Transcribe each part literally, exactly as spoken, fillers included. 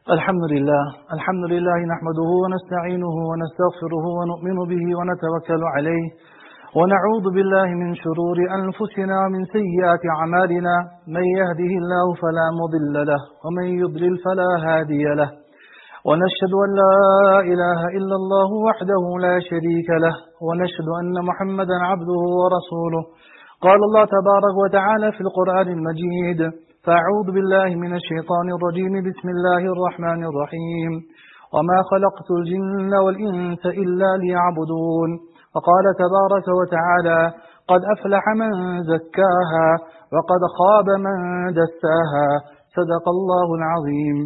الحمد لله الحمد لله نحمده ونستعينه ونستغفره ونؤمن به ونتوكل عليه ونعوذ بالله من شرور أنفسنا ومن سيئات أعمالنا من يهده الله فلا مضل له ومن يضلل فلا هادي له ونشهد أن لا إله إلا الله وحده لا شريك له ونشهد أن محمدا عبده ورسوله قال الله تبارك وتعالى في القرآن المجيد فأعوذ بالله من الشيطان الرجيم بسم الله الرحمن الرحيم وما خلقت الجن والإنس إلا ليعبدون وقال تبارك وتعالى قد أفلح من زكاها وقد خاب من دساها صدق الله العظيم.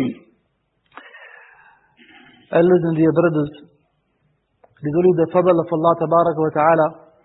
Elders and dear brothers, it is only the fadl of Allah Tabarak wa Ta'ala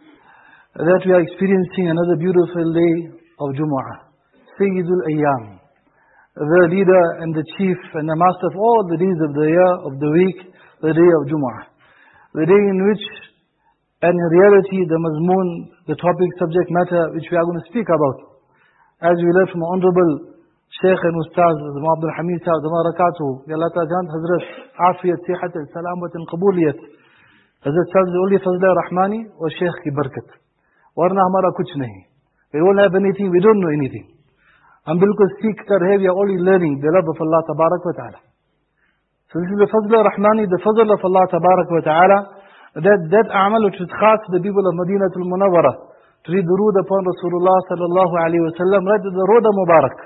that we are experiencing another beautiful day of Jumu'ah. Sayyidul Ayyam, the leader and the chief and the master of all the days of the year, of the week, the day of Jumu'ah. The day in which, and in reality, the mazmoon, the topic, subject matter, which we are going to speak about. As we learned from Honorable Shaykh and Ustaz, Abdul Hamid Sahib, Barakatuh, Ya Allah Ta'ala Hazrat, Afiyat, Sihat, Salamat and Qabuliyat. Hazrat Sahib is only Fazla Rahmani or Shaykh ki Barakat. Warna hamara kuch nahi. We don't have anything, we don't know anything. And bilkul seek kar hai, we are only learning the love of Allah Tabarak wa Ta'ala. So this is the Fazl Rahmani, the Fazl of Allah Tabarak wa Ta'ala, that that amal which is khas to the people of Madinatul Munawwara, to read durood upon Rasulullah Sallallahu Alaihi Wasallam, right to the Roda Mubarak.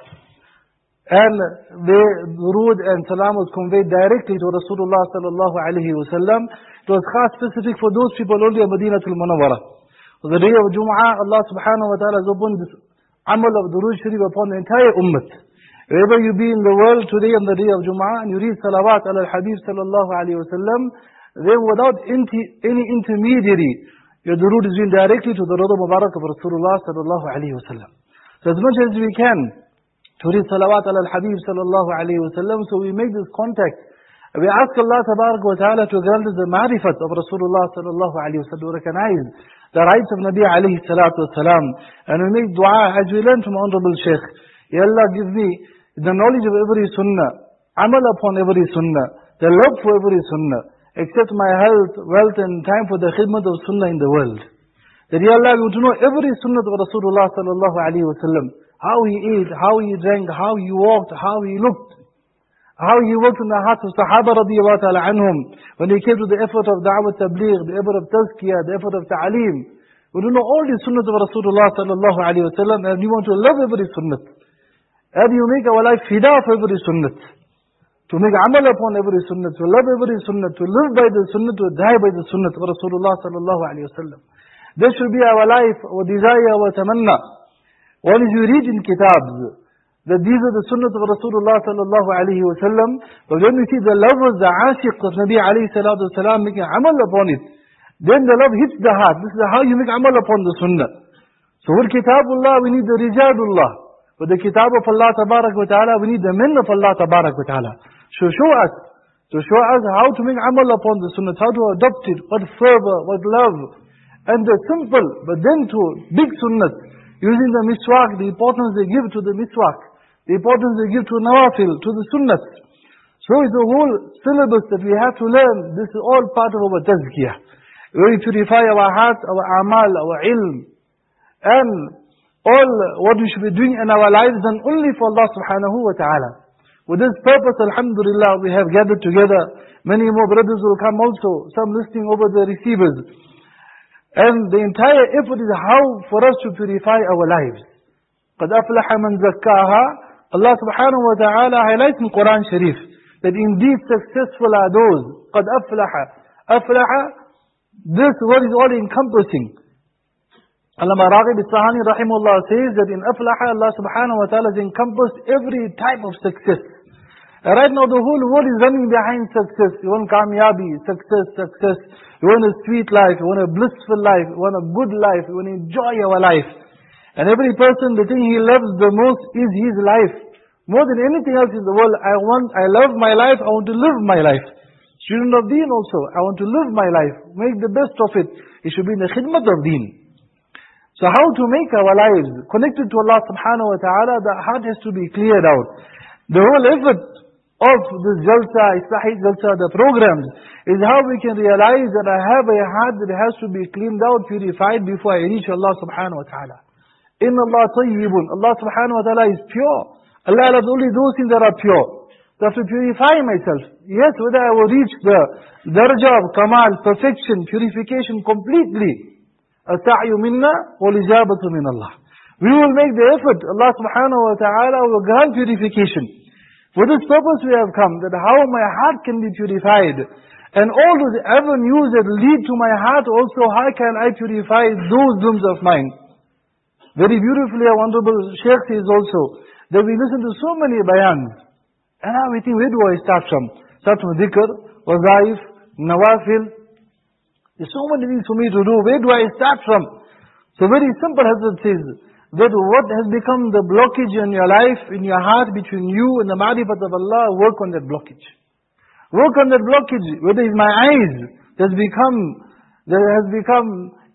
And the durood and salam was conveyed directly to Rasulullah Sallallahu Alaihi Wasallam. It was khas specific for those people only of Madinatul Munawwara. So the day of Jum'ah, Allah Subhanahu wa Ta'ala has opened this amal of Durood Sharif upon the entire ummah. Wherever you be in the world today on the day of Jum'ah and you read salawat ala al-Habib sallallahu alayhi wa sallam, then without any intermediary, your durood is being directly to the Rawda Mubarak of Rasulullah sallallahu alayhi wa sallam. So as much as we can to read salawat ala al-Habib sallallahu alayhi wa sallam, so we make this contact. We ask Allah tabarak wa ta'ala to grant us the ma'rifat of Rasulullah sallallahu alayhi wa sallam, to recognize the rights of Nabi alayhi salatu wasalam. And we make dua as we learn from Honorable Shaykh. Ya Allah, give me the knowledge of every sunnah, amal upon every sunnah, the love for every sunnah, accept my health, wealth and time for the khidmat of sunnah in the world. That Ya Allah, we want to know every sunnah of Rasulullah sallallahu alayhi wa sallam. How he ate, how he drank, how he walked, how he looked. How he worked in the hearts of Sahaba radiyallahu ta'ala anhum, when they came to the effort of Da'wat Tabligh, the effort of Tazkiyah, the effort of Ta'aleem. We don't know all the sunnahs of Rasulullah sallallahu alayhi wa sallam, and we want to love every sunnah. And you make our life fida for every sunnah. To make amal upon every sunnah, to love every sunnah, to live by the sunnah, to die by the sunnah of Rasulullah sallallahu alayhi wa sallam. This should be our life, our desire, our tamanna. What is you read in kitabs, that these are the sunnahs of Rasulullah sallallahu alayhi wa sallam. But when we see the lovers, the ashiq of Nabi alayhi salatu wasalam making amal upon it, then the love hits the heart. This is how you make amal upon the sunnah. So with kitabullah, we need the rijalullah. With the kitab of Allah tabarak wa ta'ala, we need the men of Allah tabarak wa ta'ala. So show us, to show us how to make amal upon the sunnah, how to adopt it, what fervor, what love. And the simple, but then to big sunnah, using the miswak, the importance they give to the miswak. The importance they give to nawafil, to the sunnah. So it's the whole syllabus that we have to learn. This is all part of our tazkiyah. We purify our hearts, our amal, our ilm. And all what we should be doing in our lives done only for Allah subhanahu wa ta'ala. With this purpose, alhamdulillah, we have gathered together. Many more brothers will come also, some listening over the receivers. And the entire effort is how for us to purify our lives. قَدْ أَفْلَحَ مَنْ زَكَّاهَا. Allah subhanahu wa ta'ala highlights in Quran Sharif that indeed successful are those. قَدْ أَفْلَحَ. أَفْلَحَ, this word is all encompassing. Allama Raghib Isfahani rahimahullah says that in أَفْلَحَ, Allah subhanahu wa ta'ala has encompassed every type of success. And right now the whole world is running behind success. You want kamyabi, success, success. You want a sweet life, you want a blissful life, you want a good life, you want to enjoy your life. And every person, the thing he loves the most is his life. More than anything else in the world, I want, I love my life, I want to live my life. Student of deen also, I want to live my life. Make the best of it. It should be in the khidmat of deen. So how to make our lives connected to Allah subhanahu wa ta'ala, the heart has to be cleared out. The whole effort of this Jalsa, Islahi Jalsa, the programs, is how we can realize that I have a heart that has to be cleaned out, purified before I reach Allah subhanahu wa ta'ala. Inna Allah tayyibun. Allah subhanahu wa ta'ala is pure. Allah loves only those things that are pure. So I have to purify myself. Yes, whether I will reach the darajah of kamal, perfection, purification completely. As-sa'yu minna wal-ijabatu min Allah. We will make the effort. Allah subhanahu wa ta'ala will grant purification. For this purpose we have come, that how my heart can be purified. And all those avenues that lead to my heart also, how can I purify those rooms of mine? Very beautifully, our Honorable Shaykh says also, that we listen to so many bayans. And now we think, where do I start from? Start from dhikr, wazaif, nawafil. There's so many things for me to do. Where do I start from? So very simple, Hazrat says, that what has become the blockage in your life, in your heart, between you and the ma'rifat of Allah, work on that blockage. Work on that blockage. Whether it's my eyes that has become, that has become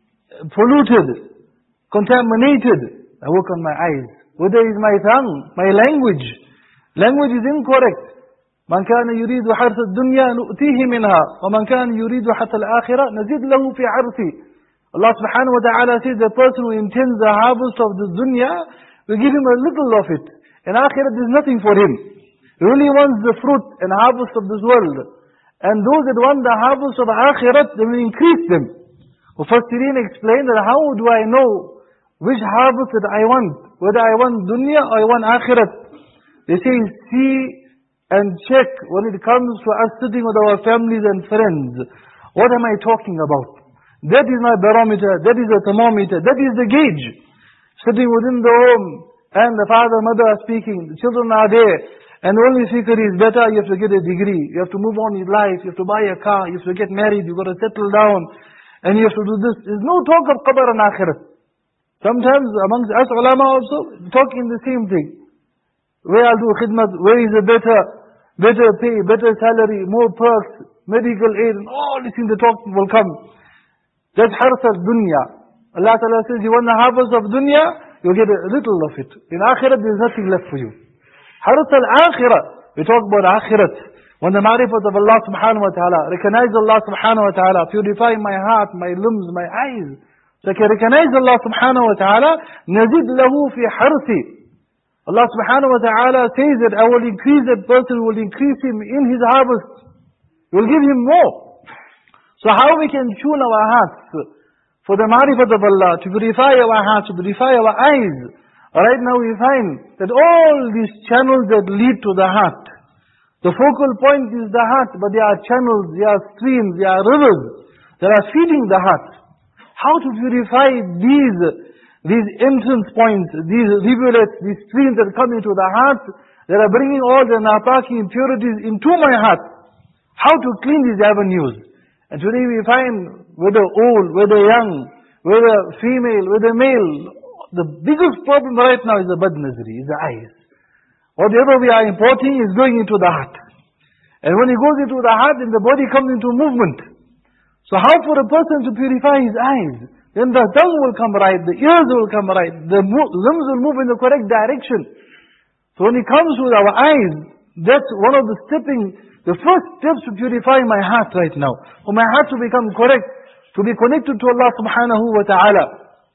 polluted, contaminated, I work on my eyes. Whether it's my tongue, my language. Language is incorrect. من كان يريد حرث الدنيا نؤتيه منها ومن كان يريد حرث الآخرة نزيد له في حرثه. Allah subhanahu wa ta'ala says the person who intends the harvest of the dunya, we give him a little of it. In akhirat there's nothing for him. He only wants the fruit and harvest of this world. And those that want the harvest of akhirat, they will increase them. Mufassirin explain that how do I know which harvest that I want? Whether I want dunya or I want akhirat. They say, see and check when it comes to us sitting with our families and friends. What am I talking about? That is my barometer, that is the thermometer, that is the gauge. Sitting within the home, and the father, mother are speaking, the children are there, and the only fikr is better, you have to get a degree, you have to move on in life, you have to buy a car, you have to get married, you've got to settle down, and you have to do this. There's no talk of qabr and akhirat. Sometimes amongst us ulama also, talking the same thing. Where I'll do khidmat, where is a better, better pay, better salary, more perks, medical aid, and all these things the talk will come. That's harth al-dunya. Allah Ta'ala says, you want the harvest of dunya, you'll get a little of it. In akhirat, there's nothing left for you. Harth al-akhirah, we talk about akhirat. When the ma'rifat of Allah subhanahu wa ta'ala, recognize Allah subhanahu wa ta'ala, purify my heart, my limbs, my eyes. So I can recognize Allah subhanahu wa ta'ala, nazid lahu fi harthi. Allah subhanahu wa ta'ala says that I will increase that person, will increase him in his harvest. Will give him more. So how we can tune our hearts for the ma'rifat of Allah, to purify our hearts, to purify our eyes. Right now we find that all these channels that lead to the heart, the focal point is the heart, but there are channels, there are streams, there are rivers that are feeding the heart. How to purify these These entrance points, these rivulets, these streams that come into the heart, that are bringing all the napaki impurities into my heart. How to clean these avenues. And today we find, whether old, whether young, whether female, whether male, the biggest problem right now is the bad-nazari, is the eyes. Whatever we are importing is going into the heart. And when it goes into the heart, then the body comes into movement. So how for a person to purify his eyes? Then the tongue will come right, the ears will come right, the limbs will move in the correct direction. So when it comes with our eyes, that's one of the stepping, the first steps to purify my heart right now. For my heart to become correct, to be connected to Allah subhanahu wa ta'ala.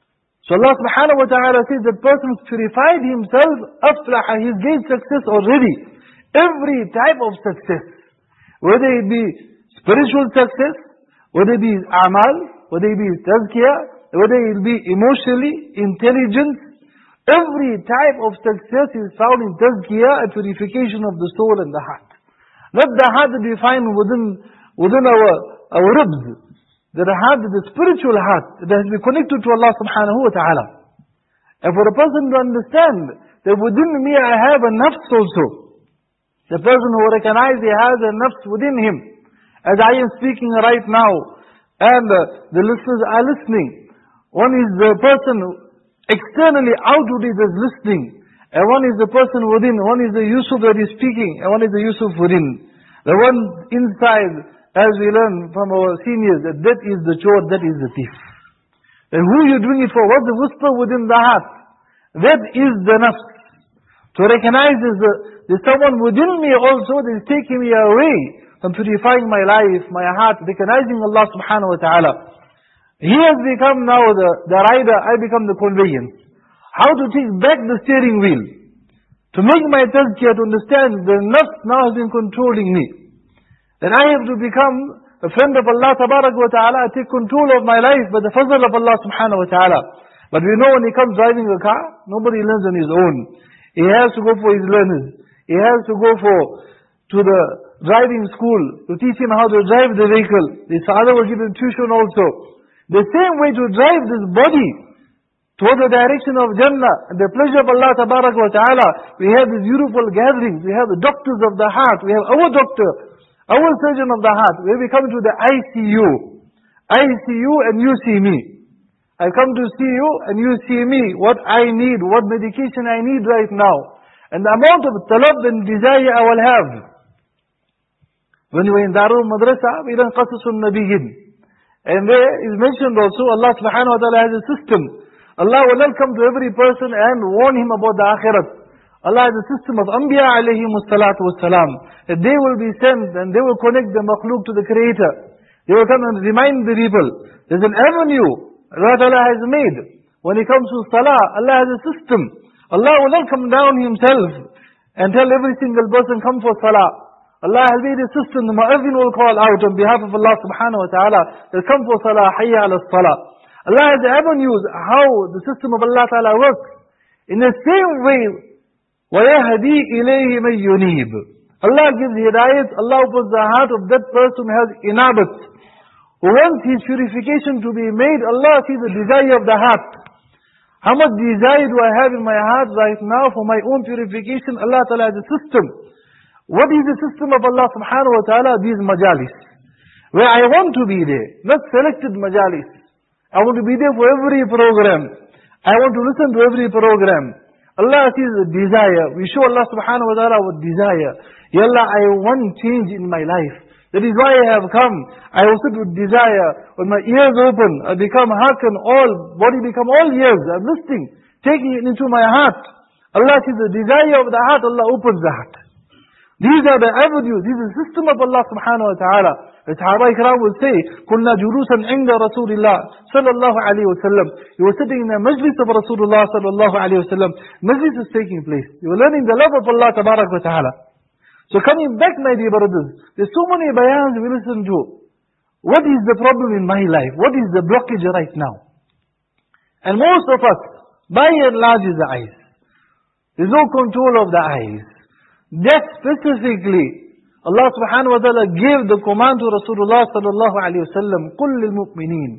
So Allah subhanahu wa ta'ala says that person who's purified himself, aflaha, he's gained success already. Every type of success. Whether it be spiritual success, whether it be a'mal, whether it be tazkiyah, whether it be emotionally, intelligence, every type of success is found in tazkiyah and purification of the soul and the heart. Not the heart that we find within, within our, our ribs. The heart, the spiritual heart that has been connected to Allah subhanahu wa ta'ala. And for a person to understand that within me I have a nafs also. The person who recognizes he has a nafs within him. As I am speaking right now, and uh, the listeners are listening. One is the person externally, outwardly is listening. And one is the person within. One is the Yusuf that is speaking. And one is the Yusuf within. The one inside, as we learn from our seniors, that that is the chore, that is the thief. And who you doing it for? What's the whisper within the heart? That is the nafs. To recognize is the, there's someone within me also that is taking me away from purifying my life, my heart, recognizing Allah subhanahu wa ta'ala. He has become now the, the rider, I become the conveyance. How to take back the steering wheel. To make my tazkiyah, to understand the nafs now has been controlling me. Then I have to become a friend of Allah tabarak wa ta'ala, I take control of my life by the fazl of Allah subhanahu wa ta'ala. But we know when he comes driving a car, nobody learns on his own. He has to go for his learners. He has to go for, to the driving school, to teach him how to drive the vehicle. His father will give him tuition also. The same way to drive this body toward the direction of Jannah and the pleasure of Allah tabarak wa ta'ala. We have these beautiful gatherings. We have the doctors of the heart. We have our doctor, our surgeon of the heart. Where we come to the I C U. I see you and you see me. I come to see you and you see me. What I need, what medication I need right now. And the amount of talab and desire I will have. When we were in Darul Madrasa, we done Qasasun Nabiyyin. And there is mentioned also, Allah subhanahu wa ta'ala has a system. Allah will not come to every person and warn him about the akhirat. Allah has a system of Anbiya alayhimus salatu wassalam. That they will be sent and they will connect the makhluk to the Creator. They will come and remind the people. There's an avenue that Allah has made. When it comes to salah, Allah has a system. Allah will not come down himself and tell every single person, come for salah. Allah has made a system. The mu'adhin will call out on behalf of Allah subhanahu wa ta'ala, they'll come for salah, hayya ala salah. Allah has avenues how the system of Allah ta'ala works. In the same way, وَيَهْدِي إِلَيْهِ مَنْ يُنِيبُ. Allah gives hidayat, Allah opens the heart of that person who has inabat. Who wants his purification to be made, Allah sees the desire of the heart. How much desire do I have in my heart right now for my own purification? Allah Ta'ala has a system. What is the system of Allah subhanahu wa ta'ala? These majalis. Where I want to be there. Not selected majalis. I want to be there for every program. I want to listen to every program. Allah sees the desire. We show Allah subhanahu wa ta'ala our desire. Ya Allah, I want change in my life. That is why I have come. I also with desire. When my ears open, I become hearken all, body become all ears. I'm listening, taking it into my heart. Allah sees the desire of the heart, Allah opens the heart. These are the avenues, this is the system of Allah subhanahu wa ta'ala. The Sahaba Ikram will say, كُنَّا جُلُوسًا عِنْدَ رَسُولِ اللَّهِ صلى الله عليه وسلم. You were sitting in the majlis of Rasulullah صلى الله عليه وسلم. Majlis is taking place. You were learning the love of Allah tabarak wa ta'ala. So coming back, my dear brothers, there's so many bayans we listen to. What is the problem in my life? What is the blockage right now? And most of us, by and large, is the eyes. There's no control of the eyes. That specifically, Allah subhanahu wa ta'ala gave the command to Rasulullah sallallahu alayhi wa sallam, قُلْ لِلْمُؤْمِنِينَ.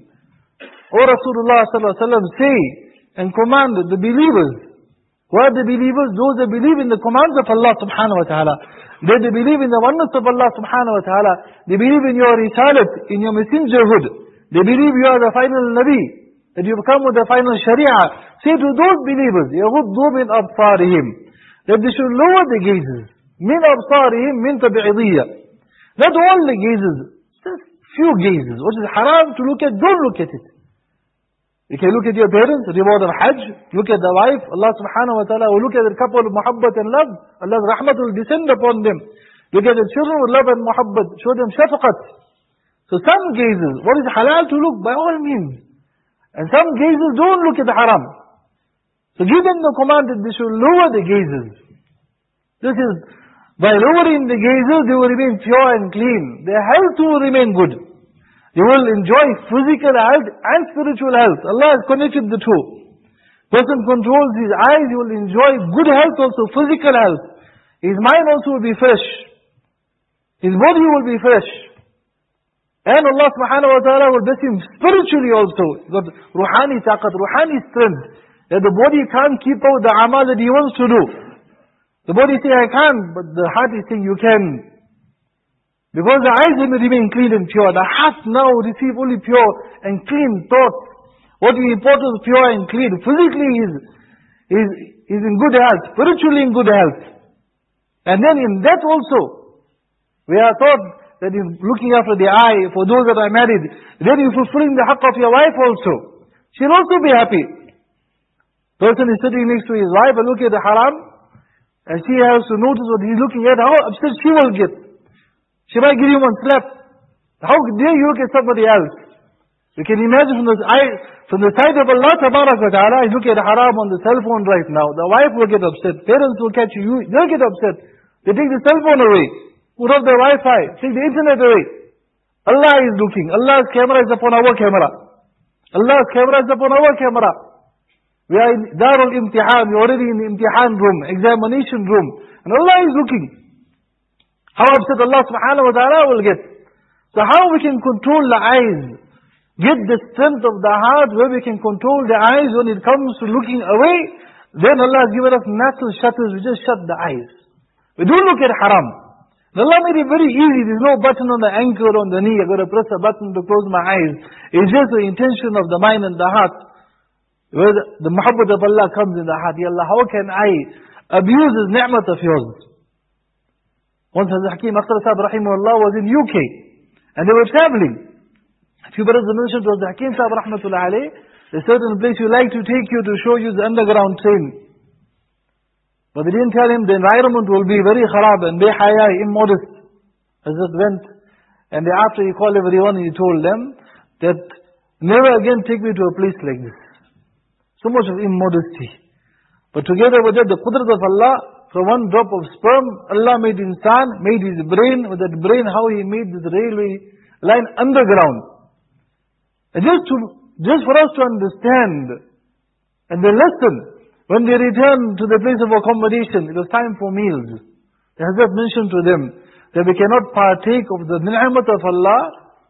O Rasulullah sallallahu alayhi wa sallam, say and command the believers. Who are the believers? Those that believe in the commands of Allah subhanahu wa ta'ala. They, they believe in the oneness of Allah subhanahu wa ta'ala. They believe in your risalat, in your messengerhood. They believe you are the final Nabi, that you have come with the final Sharia. Say to those believers, يَغُضُّوا مِنْ أَبْصَارِهِمْ, that they should lower the gazes. مِنْ أَبْصَارِهِمْ مِنْ تَبْعِضِيَّةٍ. Not all the gazes, just few gazes. What is haram to look at, don't look at it. You can look at your parents, reward of Hajj. Look at the wife, Allah subhanahu wa ta'ala will look at the couple of muhabbat and love. Allah's rahmat will descend upon them. Look at the children with love and muhabbat. Show them shafaqat. So some gazes, what is halal to look? By all means. And some gazes don't look at the haram. So give them the command that they should lower the gazes. This is, by lowering the gazes, they will remain pure and clean. Their health will remain good. You will enjoy physical health and spiritual health. Allah has connected the two. Person controls his eyes, he will enjoy good health also, physical health. His mind also will be fresh. His body will be fresh. And Allah subhanahu wa ta'ala will bless him spiritually also. He's got ruhani taqat, ruhani strength. That the body can't keep out the amal that he wants to do. The body says, I can't, but the heart is saying, you can. Because the eyes will remain clean and pure. The heart now receive only pure and clean thoughts. What is important is pure and clean. Physically is is is in good health. Spiritually in good health. And then in that also, we are taught that in looking after the eye, for those that are married, then you fulfilling the haqq of your wife also. She'll also be happy. Person is sitting next to his wife and look at the haram. and she has to notice what he's looking at, how upset she will get. She might give him one slap. How dare you look at somebody else? You can imagine from the eye, from the side of Allah Tabarak wa Ta'ala, he's looking at haram on the cell phone right now. The wife will get upset. Parents will catch you. They'll get upset. They take the cell phone away. Put off the Wi-Fi. Take the internet away. Allah is looking. Allah's camera is upon our camera. Allah's camera is upon our camera. We are in Darul Imtihan. We are already in the Imtihan room, examination room. And Allah is looking. How upset Allah subhanahu wa ta'ala will get. So how we can control the eyes? Get the strength of the heart where we can control the eyes when it comes to looking away. Then Allah has given us natural shutters. We just shut the eyes. We don't look at haram. And Allah made it very easy. There's no button on the ankle or on the knee. I've got to press a button to close my eyes. It's just the intention of the mind and the heart. Where the, the muhabbat of Allah comes in the heart. Ya Allah, how can I abuse this ni'mat of yours? Once Hazrat Hakim Akhtar Sahib Rahimahullah was in U K. And they were traveling. A few brothers mentioned to Hazrat Hakim Sahib Rahmatullah alayh, there's a certain place we like to take you to show you the underground train. But they didn't tell him the environment will be very kharab and behaya, immodest. Hazrat went, and thereafter he called everyone and he told them that never again take me to a place like this. So much of immodesty. But together with that, the qudrat of Allah, from one drop of sperm, Allah made insan, made his brain, with that brain how he made this railway line underground. And just to, just for us to understand, and the lesson, when they returned to the place of accommodation, it was time for meals. The Hazrat mentioned to them that we cannot partake of the ni'mat of Allah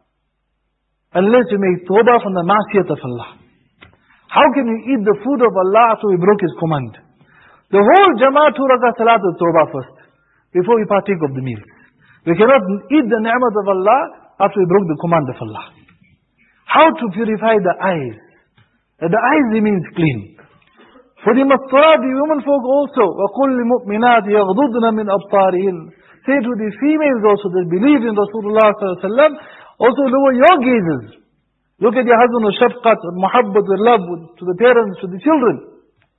unless we make tawbah from the ma'siyat of Allah. How can we eat the food of Allah after we broke His command? The whole Jama'at two rakah salat is tawbah first, before we partake of the meals. We cannot eat the ni'mat of Allah after we broke the command of Allah. How to purify the eyes? That the eyes remains clean. For the masturat, the women folk also, وَقُلْ لِمُؤْمِنَاتِ يَغْضُضْنَ مِنْ أَبْطَارِهِنْ. Say to the females also that believe in Rasulullah sallallahu alaihi wasallam, also lower your gazes. Look at your husband with shafqat, with muhabbat, with love, with, to the parents, to the children.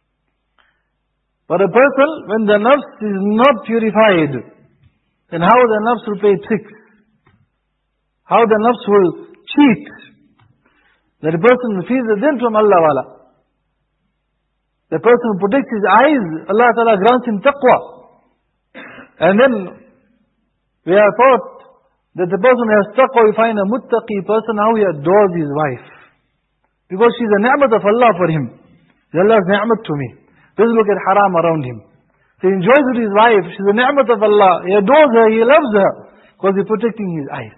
But a person, when the nafs is not purified, then how the nafs will play tricks? How the nafs will cheat? That a person feels a din from Allah wala. The person who protects his eyes, Allah Ta'ala grants him taqwa. And then we are taught that the person who has taqwa, we find a muttaqi person, how he adores his wife. Because she's a ni'mat of Allah for him. Allah's ni'mat to me. Doesn't look at haram around him. So he enjoys with his wife. She's a ni'mat of Allah. He adores her, he loves her. Because he's protecting his eyes.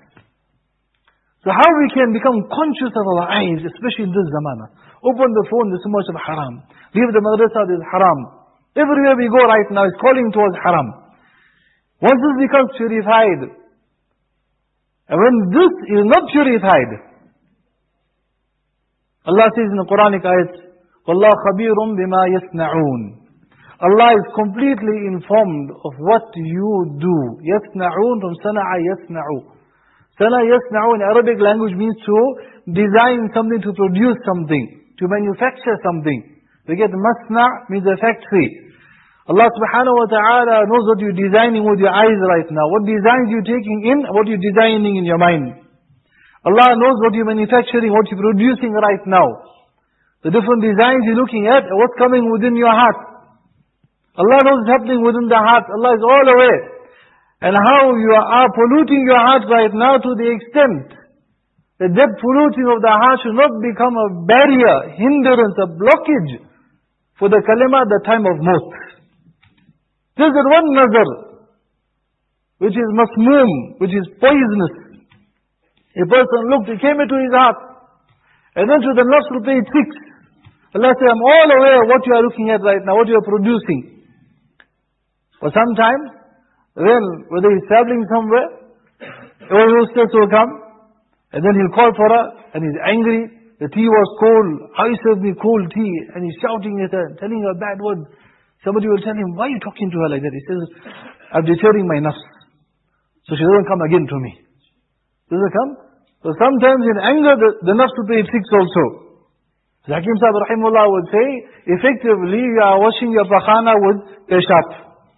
So how we can become conscious of our eyes, especially in this zamana. Open the phone, there's so much of haram. Leave the madrasa, there's haram. Everywhere we go right now is calling towards haram. Once this becomes purified, and when this is not purified, Allah says in the Quranic ayat, وَاللَّهُ خَبِيرٌ بِمَا يَصْنَعُونَ. Allah is completely informed of what you do. يَصْنَعُونَ from sana'a يَصْنَعُ. Sana yasna'u in Arabic language means to design something, to produce something, to manufacture something. We get masna' means a factory. Allah subhanahu wa ta'ala knows what you're designing with your eyes right now. What designs you're taking in, what you're designing in your mind. Allah knows what you're manufacturing, what you're producing right now. The different designs you're looking at, what's coming within your heart. Allah knows what's happening within the heart. Allah is all aware. And how you are polluting your heart right now to the extent that that polluting of the heart should not become a barrier, hindrance, a blockage for the kalima at the time of maut. There's that one nazar, which is masmoom, which is poisonous. A person looked, it came into his heart, and then to the nafs will play tricks. Allah says, I'm all aware of what you are looking at right now, what you are producing. For sometimes, then, whether he's traveling somewhere, or hostess will come, and then he'll call for her, and he's angry, the tea was cold, how you served me cold tea, and he's shouting at her, telling her bad words. Somebody will tell him, why are you talking to her like that? He says, I'm deterring my nafs, so she doesn't come again to me. Doesn't come? So sometimes in anger, the, the nafs will play tricks also. Hakim Sahib Rahimullah would say, effectively you are washing your pakhana with peshap.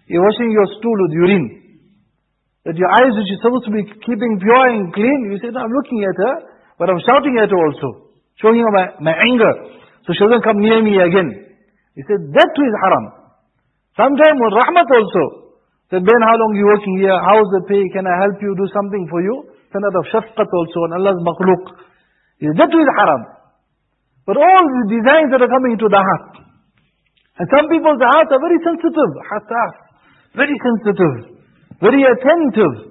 you're washing your stool with urine. That your eyes, which is supposed to be keeping pure and clean, you say, no, I'm looking at her, but I'm shouting at her also, showing her my, my anger, so she doesn't come near me again. He said, that too is haram. Sometimes with rahmat also, that Ben, how long you working here, how's the pay, can I help you, do something for you? It's out of shafqat also, on Allah's makhluk. He said, that too is haram. But all the designs that are coming into the heart. And some people's hearts are very sensitive, hassas, very sensitive. Very attentive.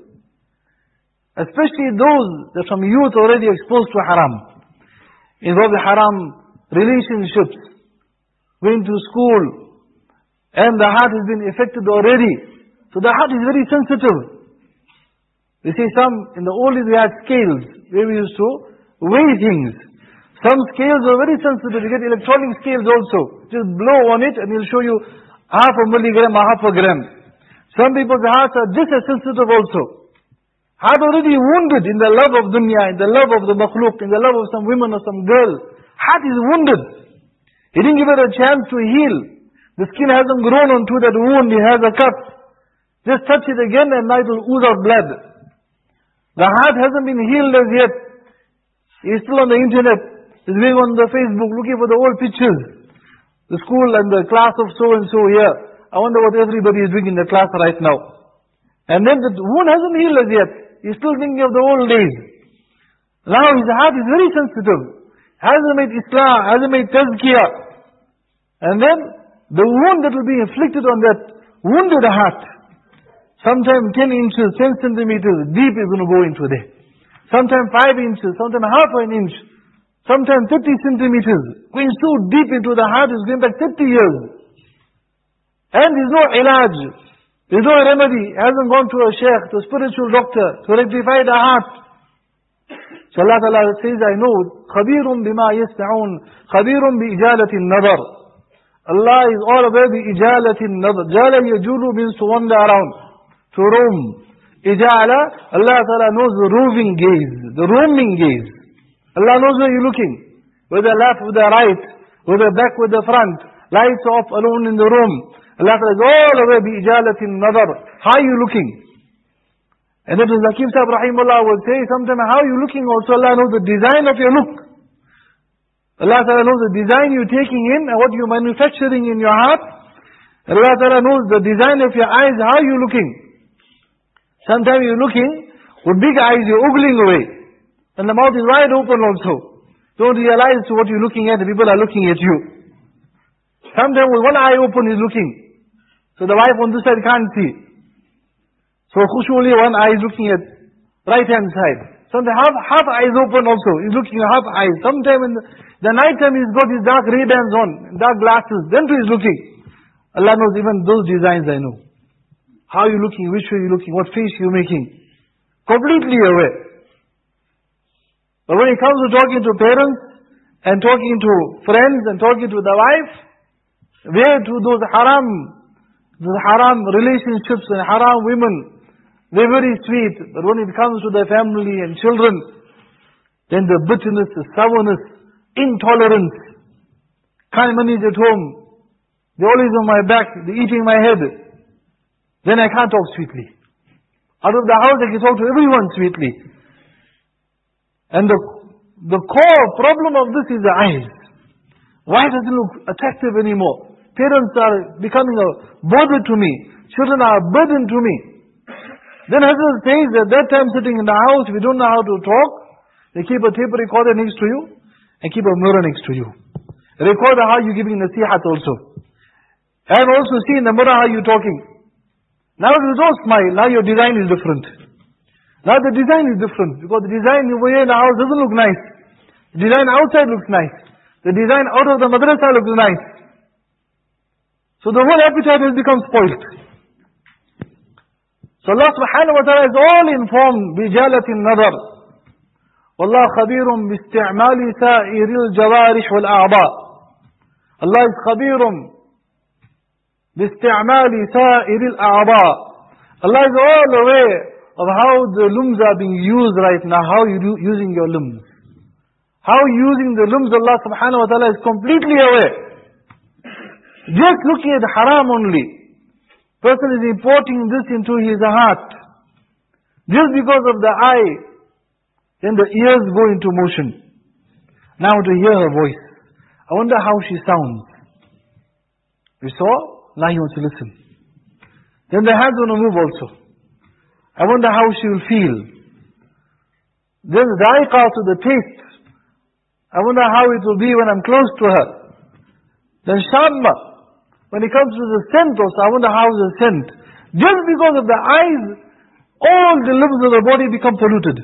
Especially those that from youth already exposed to haram. Involved in haram relationships. Going to school. And the heart has been affected already. So the heart is very sensitive. You see, some, in the old days we had scales. Where we used to weigh things. Some scales are very sensitive. You get electronic scales also. Just blow on it and it'll show you half a milligram or half a gram. Some people's hearts are just as sensitive also. Heart already wounded in the love of dunya, in the love of the makhluk, in the love of some women or some girl. Heart is wounded. He didn't give it a chance to heal. The skin hasn't grown onto that wound, he has a cut. Just touch it again and now it will ooze out blood. The heart hasn't been healed as yet. He's still on the internet. He's going on the Facebook looking for the old pictures. The school and the class of so-and-so here. I wonder what everybody is doing in the class right now. And then the wound hasn't healed as yet. He's still thinking of the old days. Now his heart is very sensitive. Hasn't made Islam, hasn't made tazkiyah. And then the wound that will be inflicted on that wounded heart, sometimes ten inches, ten centimeters deep is going to go into there. Sometimes five inches, sometimes half an inch, sometimes thirty centimeters. Going so deep into the heart is going back thirty years. And there's no ilaj, there's no remedy. It hasn't gone to a sheikh, to a spiritual doctor, to rectify the heart. So Allah Ta'ala says, I know, خَبِيرٌ بِمَا يَسْتَعُونَ خَبِيرٌ بِإِجَالَةِ النَّظَرِ. Allah is all aware بِإِجَالَةِ النَّظَرِ. Jala yajulu means to wander around, to roam. Ijala, Allah Ta'ala knows the roving gaze, the roaming gaze. Allah knows where you're looking. Whether left, whether right, whether back, whether front. Lights off, alone in the room. Allah Ta'ala is all aware بِإِجَالَةِ النَّظَرِ. How are you looking? And that is Zakir Sahib Rahimullah would say, sometimes how are you looking also, Allah knows the design of your look. Allah Ta'ala knows the design you're taking in and what you're manufacturing in your heart. Allah Ta'ala knows the design of your eyes, how are you looking. Sometimes you're looking with big eyes, you're ogling away. And the mouth is wide open also. Don't realize what you're looking at, the people are looking at you. Sometimes with one eye open is looking. So the wife on this side can't see. So khushu'li one eye is looking at right hand side. Sometimes half, half eyes open also. He's looking at half eyes. Sometimes in the, the night time he's got his dark Ray-Bans on, dark glasses. Then too he's looking. Allah knows even those designs I know. How you looking, which way you looking, what face you making. Completely aware. But when it comes to talking to parents, and talking to friends, and talking to the wife, where to those haram, those haram relationships and haram women, they're very sweet, but when it comes to their family and children, then the bitterness, the sourness, intolerance, can't manage at home, they're always on my back, they're eating my head, then I can't talk sweetly. Out of the house I can talk to everyone sweetly. And the, the core problem of this is the eyes. Why doesn't it look attractive anymore? Parents are becoming a burden to me. Children are a burden to me. Then Hazrat says at that time sitting in the house, if you don't know how to talk, they keep a tape recorder next to you and keep a mirror next to you. Record how you're giving nasihat also. And also see in the mirror how you're talking. Now you don't smile, now your design is different. Now the design is different because the design over here in the house doesn't look nice. The design outside looks nice. The design out of the madrasa looks nice. So the whole appetite has become spoilt. So Allah subhanahu wa ta'ala is all informed بِجَالَةِ النَّظَرِ وَاللَّهُ خَبِيرٌ بِاسْتِعْمَالِ سَائِرِ الْجَوَارِحِ وَالْأَعْضَاءِ. Allah is خَبِيرٌ بِاسْتِعْمَالِ سَائِرِ الْأَعْضَاءِ. Allah is all aware of how the limbs are being used right now, how you using your limbs. How using the limbs, Allah subhanahu wa ta'ala is completely aware. Just looking at haram only. Person is importing this into his heart. Just because of the eye, then the ears go into motion. Now to hear her voice. I wonder how she sounds. We saw, now he wants to listen. Then the hands want to move also. I wonder how she will feel. Then the dha'iqa, to the taste. I wonder how it will be when I'm close to her. Then shamma, when it comes to the scent also, I wonder how the scent. Just because of the eyes, all the limbs of the body become polluted.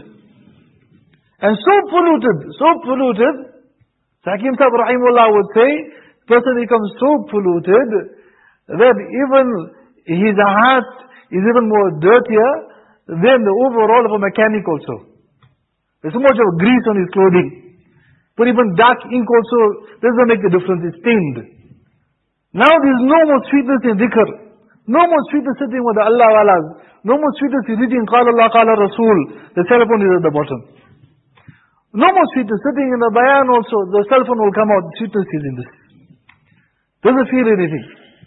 And so polluted, so polluted, Hakim Sahib Rahimullah would say, the person becomes so polluted that even his heart is even more dirtier than the overall of a mechanic also. There's so much of grease on his clothing. But even dark ink also doesn't make a difference, it's stained. Now there's no more sweetness in dhikr. No more sweetness sitting with the Allah walas. No more sweetness in reading Qala Allah, Qala Rasul. The cell phone is at the bottom. No more sweetness sitting in the bayan also. The cell phone will come out. Sweetness is in this. Doesn't feel anything.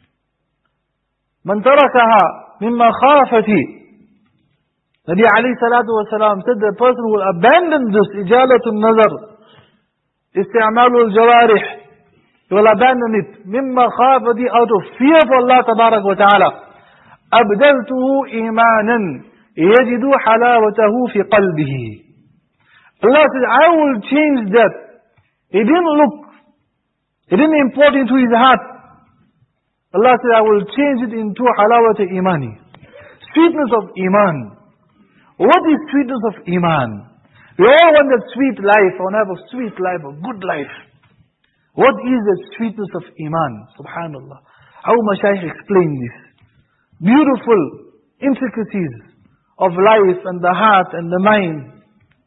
Man tarakaha mimma khafati. Nabi alayhi salatu wasalam said the person will abandon this ijalatun nazar, isti'amalul jawarih. He will abandon it. Mimma khafati, out of fear for Allah tabarak wa ta'ala. Abdaltuhu imanan yajidu halawatahu fi qalbihi. Allah says, I will change that. He didn't look. He didn't import into his heart. Allah says, I will change it into halawat imani. Sweetness of iman. What is sweetness of iman? We all want that sweet life. I want to have a sweet life, a good life. What is the sweetness of iman? Subhanallah. How Mashaykh explain this. Beautiful intricacies of life and the heart and the mind.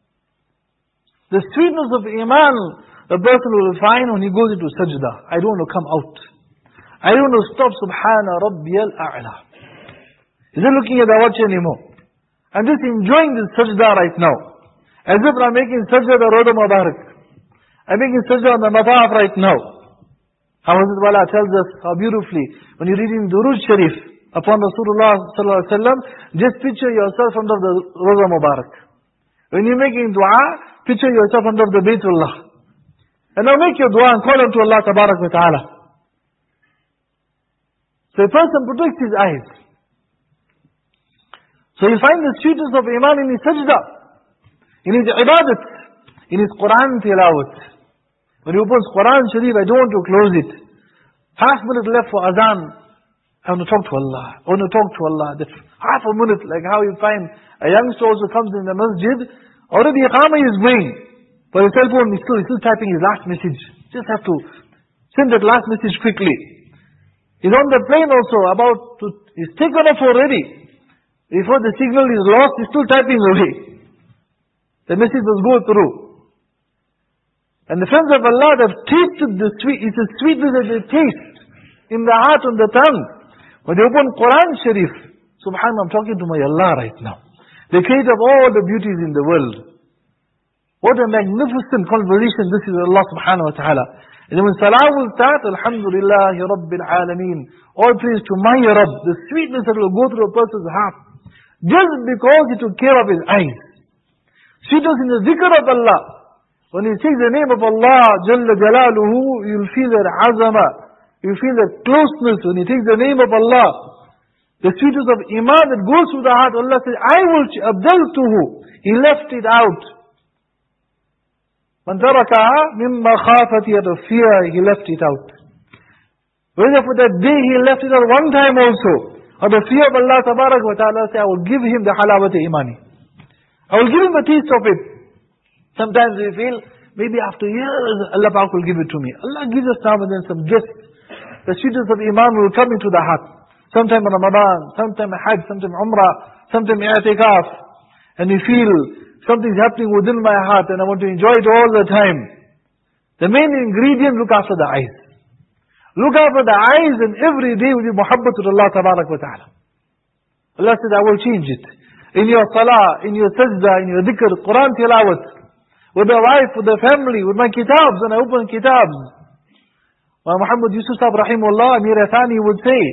The sweetness of iman, the person will find when he goes into sajda. I don't want to come out. I don't want to stop Subhana Rabbiyal A'la. He's not looking at the watch anymore. I'm just enjoying this sajda right now. As if I'm making sajda the Roda Mubarak. I'm making sajda on the Mataf right now. How Hazrat Wala tells us how beautifully, when you're reading Durood Sharif upon Rasulullah sallallahu alaihi wasallam, just picture yourself under the Roda Mubarak. When you're making dua, picture yourself under the Baytullah. And now make your dua and call unto Allah tabarak wa ta'ala. So a person protects his eyes. So you find the sweetness of iman in his sajda, in his ibadat, in his Quran tilawat. When he opens Quran Sharif, I don't want to close it. Half minute left for azan. I want to talk to Allah. I want to talk to Allah. That half a minute, like how you find a youngster also comes in the masjid, already Iqamah is going. But his cell phone is still, he's still typing his last message. Just have to send that last message quickly. He's on the plane also, about to, he's taken off already. Before the signal is lost, he's still typing away. The message must go through. And the friends of Allah have tasted the sweet, it's a sweetness that they taste in the heart and the tongue. When they open Quran Sharif, Subhanallah, I'm talking to my Allah right now. The creator of all the beauties in the world. What a magnificent conversation this is with Allah subhanahu wa ta'ala. And when salah will start, Alhamdulillahi Rabbil Alameen. All praise to my Rabb. The sweetness that will go through a person's heart. Just because he took care of his eyes. Sweetness in the zikr of Allah. When he takes the name of Allah, Jalla Jalaluhu, you'll feel that azama. You feel that closeness when he takes the name of Allah. The sweetness of iman that goes through the heart. Allah says, I will abdaltuhu. He left it out. Man tarakaha mimma khafati, out of fear, he left it out. Whether for that day he left it out one time also. Out of fear of Allah tabarak wa ta'ala, say, I will give him the halawat imani. I will give him a taste of it. Sometimes we feel, maybe after years, Allah Pak will give it to me. Allah gives us now and then some gifts. The sweetness of iman will come into the heart. Sometime Ramadan, sometime Hajj, sometime Umrah, sometime I'tikaf. And we feel something's happening within my heart and I want to enjoy it all the time. The main ingredient, look after the eyes. Look after the eyes and every day will be muhabbatul Allah tabarak wa ta'ala. Allah said, I will change it. In your salah, in your sajda, in your dhikr, Quran tilawat. With the wife, with the family, with my kitabs, and I open kitabs. Muhammad Yusuf Sahib Rahimullah, Amir Athani would say,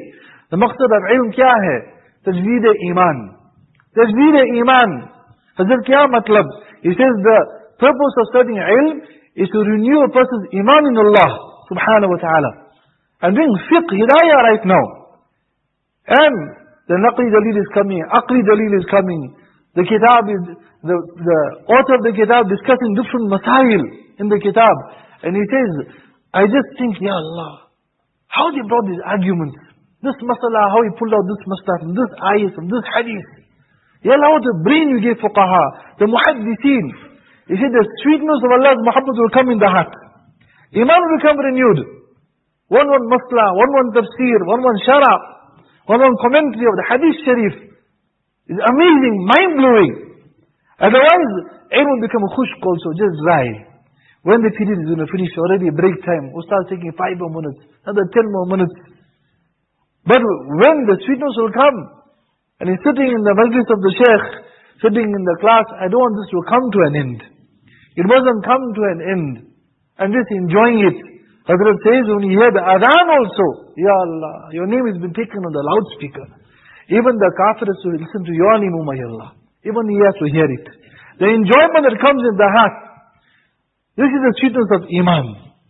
The maqsad of ilm kya hai? Tajweed-e-Iman. Tajweed-e-Iman. Hazrat kya matlab? He says the purpose of studying ilm is to renew a person's iman in Allah subhanahu wa ta'ala. And bring fiqh, hidayah right now. And the naqli dalil is coming, aqli dalil is coming. The kitab is, the, the author of the kitab discussing different masail in the kitab. And he says, I just think, Ya Allah, how they brought these arguments. This masala, how he pulled out this masala from this ayah, from this hadith. Ya Allah, what a brain you gave fuqaha, the muhaddithin. He said the sweetness of Allah's muhabbat will come in the heart. Iman will become renewed. One one masla, one one tafsir, one one shara, one one commentary of the hadith sharif. It's amazing, mind-blowing. Otherwise, it will become a khushk also, just dry. When the period is going to finish, already break time. Ustaz taking five more minutes, another ten more minutes. But when the sweetness will come, and he's sitting in the majlis of the shaykh, sitting in the class, I don't want this to come to an end. It mustn't come to an end. I'm just enjoying it. Hazrat says, when you hear the adhan also, Ya Allah, your name has been taken on the loudspeaker. Even the kafir has to listen to your name, O my Allah. Even he has to hear it. The enjoyment that comes in the heart, this is the sweetness of Iman.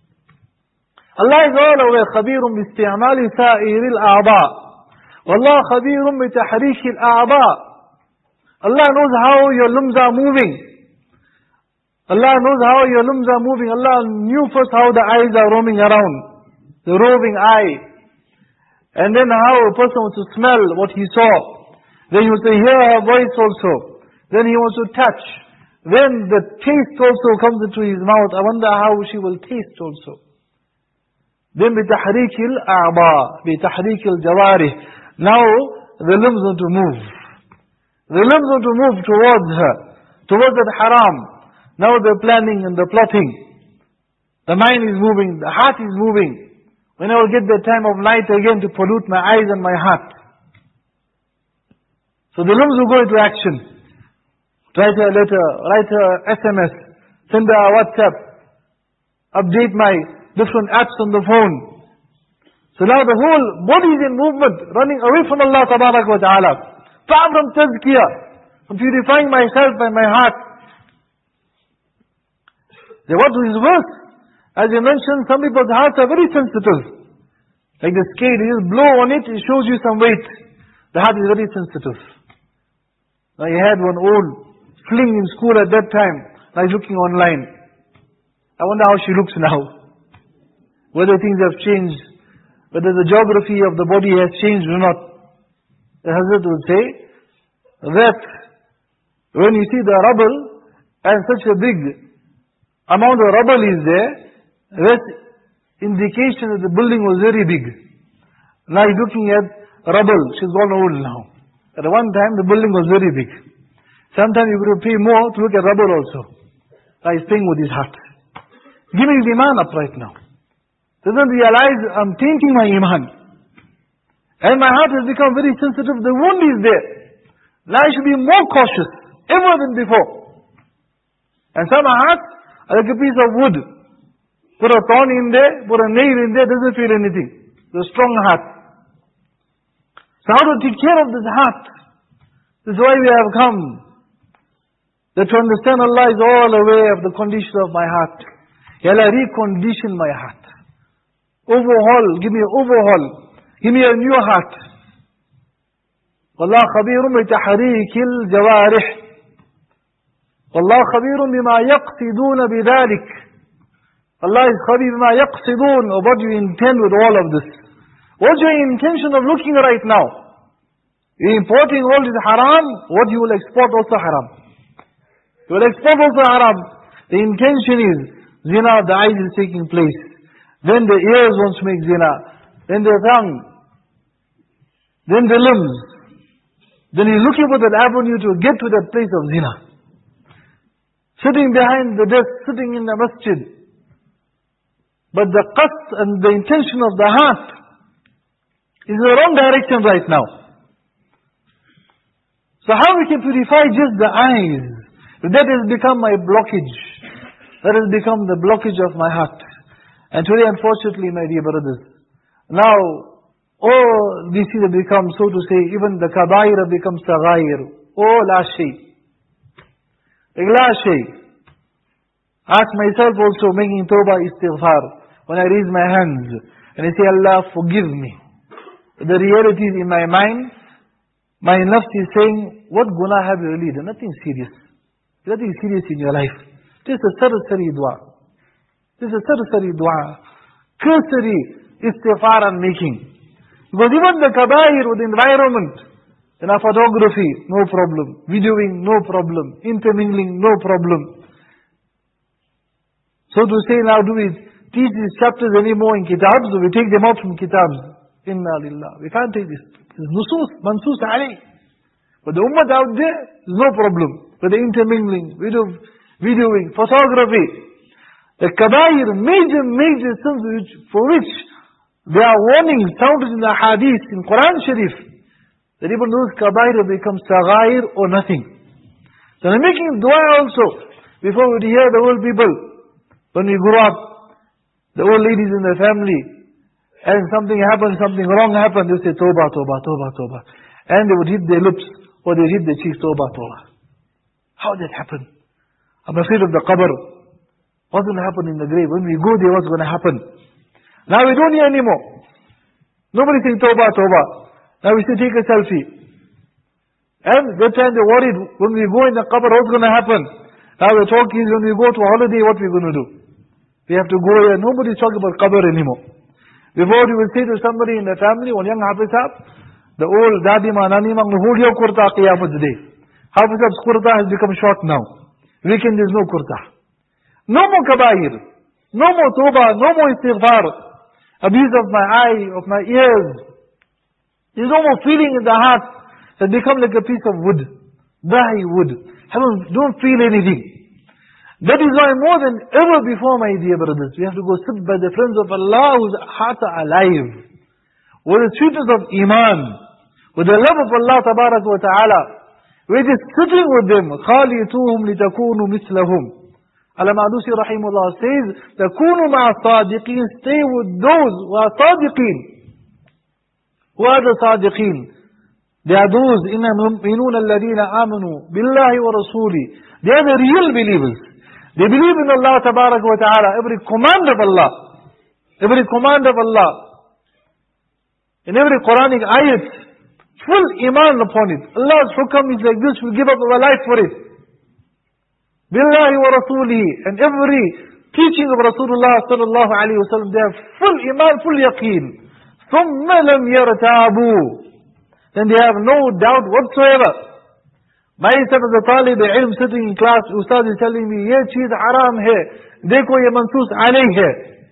Allah is all aware, خبير باستعمال سائر الأعضاء. والله خبير بتحريك الأعضاء. Allah knows how your limbs are moving. Allah knows how your limbs are moving. Allah knew first how the eyes are roaming around. The roving eye. And then how a person wants to smell what he saw. Then he wants to hear her voice also. Then he wants to touch. Then the taste also comes into his mouth. I wonder how she will taste also. Then بِتَحْرِيكِ الْأَعْضَاءِ بِتَحْرِيكِ الْجَوَارِحِ. Now the limbs want to move. The limbs want to move towards her. Towards that haram. Now they're planning and they're plotting. The mind is moving. The heart is moving. When I will get the time of night again to pollute my eyes and my heart. So the limbs will go into action. Write a letter, write a S M S, send a WhatsApp, update my different apps on the phone. So now the whole body is in movement, running away from Allah Tabarak wa Ta'ala. Far from tazkiyah, from purifying myself and my heart. Then what is worse? As you mentioned, some people's hearts are very sensitive. Like the scale, you just blow on it, it shows you some weight. The heart is very sensitive. Now you had one old fling in school at that time. Now he's looking online. I wonder how she looks now. Whether things have changed. Whether the geography of the body has changed or not. The Hazrat would say that when you see the rubble and such a big amount of rubble is there, that's indication that the building was very big. Now he's looking at rubble. She's gone old now. At one time the building was very big. Sometimes you could pay more to look at rubble also. Now he's paying with his heart. Giving the iman up right now. Doesn't realize I'm tainting my iman. And my heart has become very sensitive. The wound is there. Now I should be more cautious. Ever than before. And some hearts are like a piece of wood. Put a thorn in there, put a nail in there, doesn't feel anything. It's a strong heart. So how to take care of this heart? This is why we have come. That to understand Allah is all aware of the condition of my heart. Ya Allah, recondition my heart. Overhaul, give me an overhaul. Give me a new heart. Wallahu khabirun bi tahriikil jawarih. Wallahu khabirun bima yaqsidun bidhalik. Allah is khabir bima yaqsidun, of what you intend with all of this. What's your intention of looking right now? You're importing all this haram, what you will export also haram. You will export also haram. The intention is, zina of the eyes is taking place. Then the ears wants to make zina. Then the tongue. Then the limbs. Then he's looking for that avenue to get to that place of zina. Sitting behind the desk, sitting in the masjid. But the qasd and the intention of the heart is in the wrong direction right now. So how we can purify just the eyes? That has become my blockage. That has become the blockage of my heart. And today, unfortunately, my dear brothers, now Oh, we see that become, so to say, even the kabair becomes saghair. Oh, last shay. Like last shay. Ask myself also, making tawbah istighfar. When I raise my hands and I say, Allah, forgive me. The reality is in my mind, my nafs is saying, what guna have you really done? Nothing serious. Nothing serious in your life. This is a sarsari dua. This is a sarsari dua. Cursory istighfar I'm making. Because even the kabair with the environment, in our photography, no problem. Videoing, no problem. Intermingling, no problem. So to say, now do we teach these chapters anymore in kitabs, or we take them out from kitabs? Inna lillah. We can't take this. It's nusus, mansus alayh. But the ummah out there, there's no problem. With the intermingling, video, videoing, photography. The kabair, major, major sins which, for which there are warnings sounded in the hadith, in Quran Sharif, that even those kabair become saghair or nothing. So I'm making dua also, before we hear the old people, when we grow up, the old ladies in the family, and something happened, something wrong happened, they say, Tawbah, Tawbah, Tawbah, Tawbah. And they would hit their lips, or they hit their cheeks, Tawbah, Tawbah. How did that happen? I'm afraid of the qabr. What's going to happen in the grave? When we go there, what's going to happen? Now we don't hear anymore. Nobody saying Tawbah, Tawbah. Now we say, take a selfie. And that time they're worried, when we go in the qabr, what's going to happen? Now the talk is, when we go to holiday, what we're going to do? We have to go here. Nobody's talking about qabr anymore. Before you will say to somebody in the family, one young Hafiz Sahib, the old Dadima, Nanima, hold your kurta qiyamah today. Hafiz Sahib's kurta has become short now. Weekend there's no kurta. No more kabair. No more tawbah. No more istighfar. Abuse of my eye, of my ears. There's no more feeling in the heart that become like a piece of wood. Dry wood. Haven't, don't feel anything. That is why more than ever before, my dear brothers, we have to go sit by the friends of Allah whose hearts are alive. With the sweetness of Iman. With the love of Allah Tabarak wa Ta'ala. We're just sitting with them. خَالِتُوهُمْ لِتَكُونُوا مِثْلَهُمْ. Al-Madusi Rahimullah says, تَكُونُوا مَعَ الصَّادِقِينَ. Stay with those who are صادقين. Who are the صادقين? They are those, إِنَّمْ يُؤْمِنُونَ الَّذِينَ آمَنُوا بِاللَّهِ وَرَسُولِهِ. They are the real believers. They believe in Allah Tabarak wa Ta'ala, every command of Allah. Every command of Allah. In every Quranic ayat, full iman upon it. Allah's hukam is like this, we give up our life for it. Billahi wa rasulihi. And every teaching of Rasulullah sallallahu alayhi wa sallam, they have full iman, full yaqeen. ثُمَّ لَمْ يَرْتَابُوا. Then they have no doubt whatsoever. Myself as a talib ilm sitting in class, Ustad is telling me, ye cheez haram hai, dekho ye mansoos alayh hai.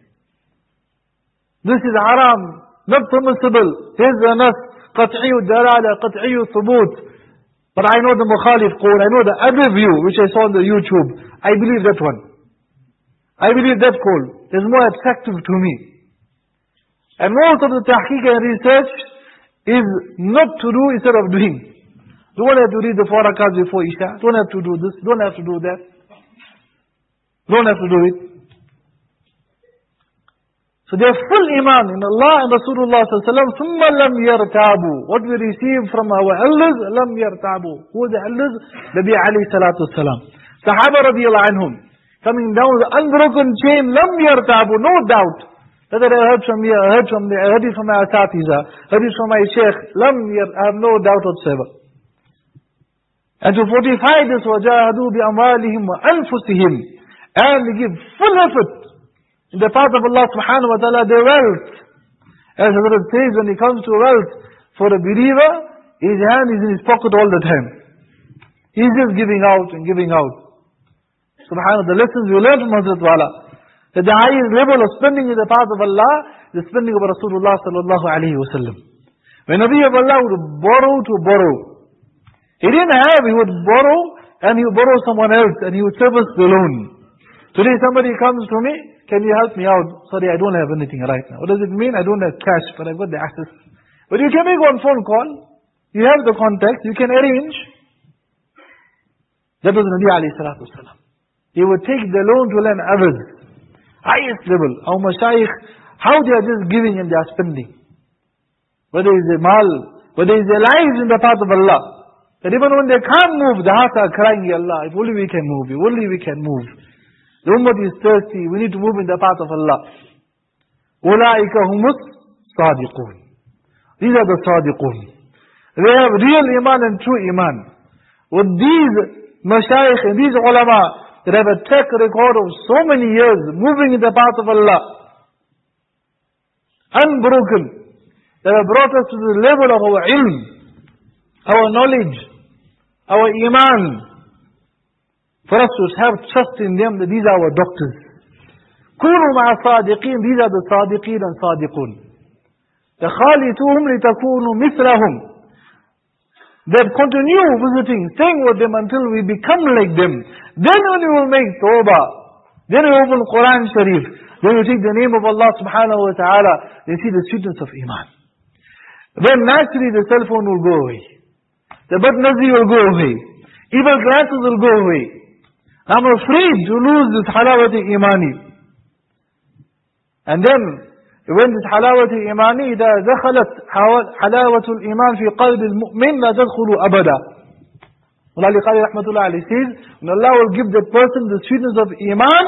This is haram, not permissible. Here's the nas, qat'iyu dalala, qat'iyu thubut. But I know the mukhalif qawl, I know the other view, which I saw on the YouTube. I believe that one. I believe that qawl. It's more attractive to me. And most of the tahqiq and research is not to do instead of doing. Don't have to read the four rakats before Isha. Don't have to do this. Don't have to do that. Don't have to do it. So they have full iman in Allah and Rasulullah sallallahu alaihi wasallam. ثُمَّ لَمْ يَرْتَابُوا. What we receive from our elders, لَمْ يَرْتَابُوا. Who are the elders? Nabi alayhi salatu wasalam. Sahaba radiyallahu anhum. Coming down with the unbroken chain, لَمْ يَرْتَابُوا. No doubt. Whether I heard from here, I heard from there, I heard it from my asatiza, heard it from my sheikh. لَمْ يَرْ I have no doubt whatsoever. And to fortify this, وَجَاهَدُوا بِأَمْوَالِهِمْ وَأَنفُسِهِمْ. And they give full effort in the path of Allah subhanahu wa ta'ala, their wealth. As Hazrat says, when it comes to wealth, for a believer, his hand is in his pocket all the time. He's just giving out and giving out. Subhanallah, the lessons we learn from Hazrat Wala, that the highest level of spending in the path of Allah, the spending of Rasulullah sallallahu alayhi wa sallam. When Nabi of Allah would borrow to borrow, he didn't have, he would borrow, and he would borrow someone else, and he would service the loan. Today somebody comes to me, can you help me out? Sorry, I don't have anything right now. What does it mean? I don't have cash, but I've got the access. But you can make one phone call, you have the contact, you can arrange. That was Nabi alayhi salatu wasalam. He would take the loan to lend others. Highest level. Our mashayikh, how they are just giving and they are spending. whether it's their mal, whether it's their lives in the path of Allah. That even when they can't move, the hearts are crying, Ya Allah, if only we can move, if only we can move. The ummah is thirsty, we need to move in the path of Allah. أُولَٰئِكَ هُمُ الصَّادِقُونَ. These are the Sadiqun. They have real iman and true iman. With these mashayikh and these ulama that have a track record of so many years moving in the path of Allah, unbroken, that have brought us to the level of our ilm, our knowledge, our iman, for us to have trust in them that these are our doctors. كُونُوا مَعَ صَادِقِينَ. These are the Sadiqeen and Sadiqun. تَخَالِتُوهُمْ لِتَكُونُوا مِثْلَهُمْ. That continue visiting, staying with them until we become like them. Then when we will make tawbah, then we open Quran Sharif, then we take the name of Allah subhanahu wa ta'ala, they see the sweetness of iman. Then naturally the cell phone will go away. The bad nazri will go away. Evil glances will go away. I'm afraid to lose this halawati imani. And then, when this halawati imani, إذا دخلت حلاوة الإيمان في قلب المؤمن لا تدخل أبدا. Mullah Ali Qari Rahmatullah Ali says, when Allah will give that person the sweetness of iman,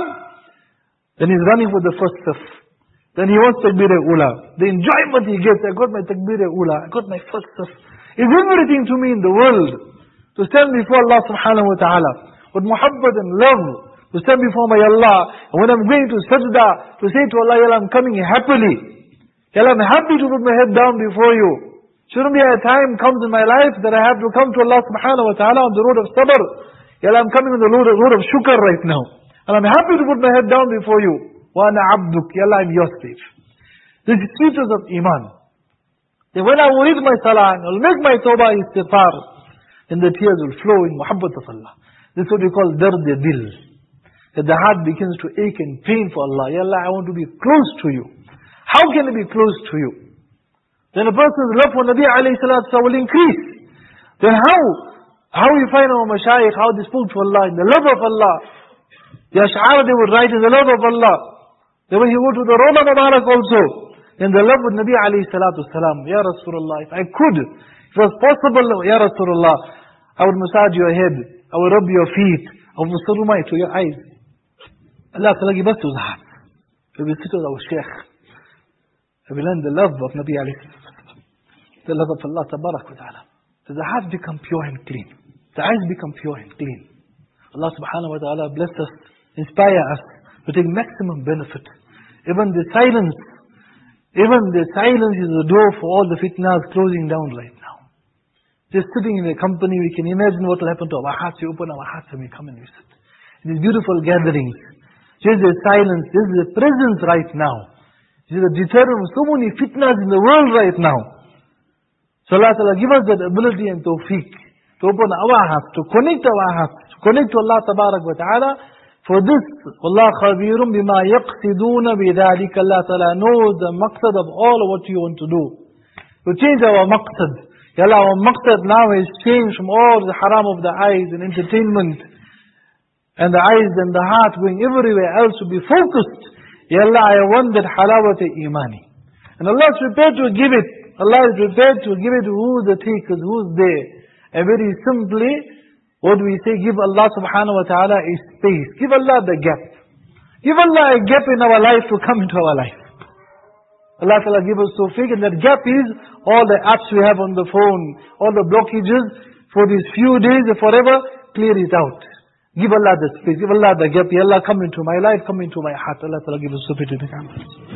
then he's running for the first stuff. Then he wants takbir-e-ula. The enjoyment he gets, I got my takbir-e-ula, I got my first stuff. It's everything to me in the world. To stand before Allah subhanahu wa ta'ala, with muhabbat and love, to stand before my Allah, and when I'm going to sajda, to say to Allah, Ya Allah, I'm coming happily. Ya Allah, I'm happy to put my head down before you. Shouldn't be a time comes in my life that I have to come to Allah subhanahu wa ta'ala on the road of sabr. Ya Allah, I'm coming on the road, road of shukr right now. And I'm happy to put my head down before you. Wa ana abduk, Ya Allah, I'm your slave. This is sweetness of iman. Then when I will read my salah, I will make my tawbah istighfar, then the tears will flow in muhabbat of Allah. This is what we call dard-e-dil. That the heart begins to ache and pain for Allah. Ya Allah, I want to be close to you. How can I be close to you? Then a person's love for Nabi alayhi salatu will increase. Then how? How we find our mashayikh, how they spoke to Allah, in the love of Allah. The ash'ar they would write in the love of Allah. Then when you go to the Rawda Mubarak also, in the love with Nabi alayhi salatu salam, Ya Rasulullah, if I could, if it was possible, Ya Rasulullah, I would massage your head, I would rub your feet, I would surumai to your eyes. Allah Ta'ala give us those hearts. We will sit with our shaykh. We will learn the love of Nabi alayhi salatu salam, the love of Allah Tabarak wa ta'ala. So the hearts become pure and clean. The eyes become pure and clean. Allah subhanahu wa ta'ala bless us, inspire us to take maximum benefit. Even the silence, even the silence is the door for all the fitnas closing down right now. Just sitting in a company, we can imagine what will happen to our hearts. We open our hearts and we come and we sit. In these beautiful gatherings, there's a silence, there's a presence right now. There's a deterrent of so many fitnas in the world right now. So Allah Ta'ala give us that ability and tawfiq to open our hearts, to connect our hearts, to connect to Allah Tabarak wa Ta'ala. For this, Allah khabirum bima yaqsiduna bidhalika. Allah Ta'ala knows the maqsad of all of what you want to do. To change our maqsad. Ya Allah, our maqsad now is changed from all the haram of the eyes and entertainment, and the eyes and the heart going everywhere else to be focused. Ya Allah, I want that halawat imani. And Allah is prepared to give it. Allah is prepared to give it to who's the takers, who's there. And very simply, what we say, give Allah subhanahu wa ta'ala a space. Give Allah the gap. Give Allah a gap in our life to come into our life. Allah Ta'ala give us tawfiq, and that gap is all the apps we have on the phone, all the blockages for these few days, forever, clear it out. Give Allah the space, give Allah the gap. Ya Allah, come into my life, come into my heart. Allah Ta'ala give us tawfiq to become.